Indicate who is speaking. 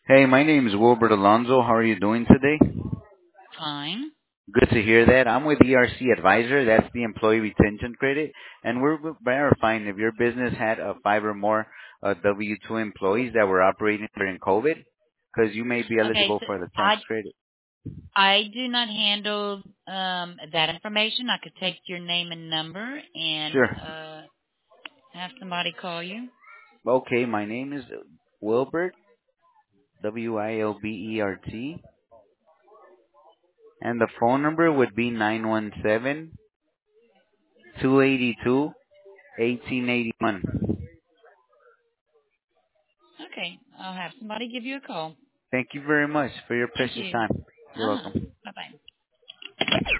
Speaker 1: Hey, my name is Wilbert Alonso. How are you doing today?
Speaker 2: Fine.
Speaker 1: Good to hear that. I'm with ERC Advisor. That's the Employee Retention Credit. And we're verifying if your business had five or more W-2 employees that were operating during COVID, because you may be
Speaker 2: Okay,
Speaker 1: eligible
Speaker 2: so
Speaker 1: for the tax
Speaker 2: I
Speaker 1: credit.
Speaker 2: I do not handle that information. I could take your name and number and
Speaker 1: Sure.
Speaker 2: have somebody call you.
Speaker 1: Okay, my name is Wilbert, Wilbert, and the phone number would be 917-282-1881.
Speaker 2: Okay, I'll have somebody give you a call.
Speaker 1: Thank you very much for your
Speaker 2: Thank
Speaker 1: precious
Speaker 2: you.
Speaker 1: time. You're welcome.
Speaker 2: Bye bye.